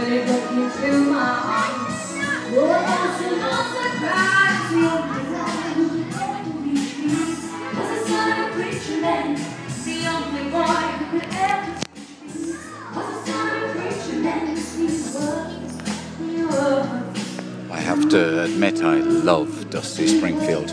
I have to admit I love Dusty Springfield.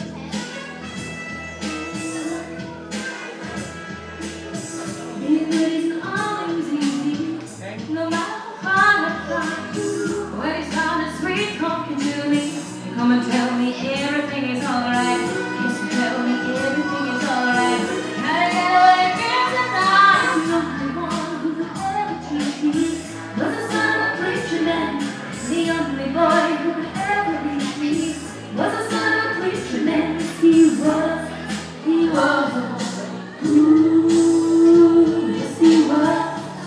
Come and tell me everything is alright. Yes, tell me everything is alright. Gotta get away from tonight. The only one who could ever teach me was the son of a preacher man. The only boy who could ever reach me was the son of a preacher man. He was. Ooh, yes he was.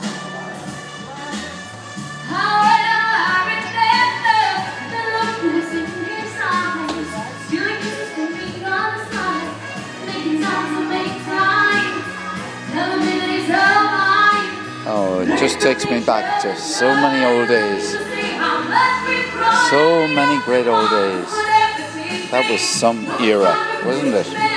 Oh, it just takes me back to so many old days. So many great old days. That was some era, wasn't it?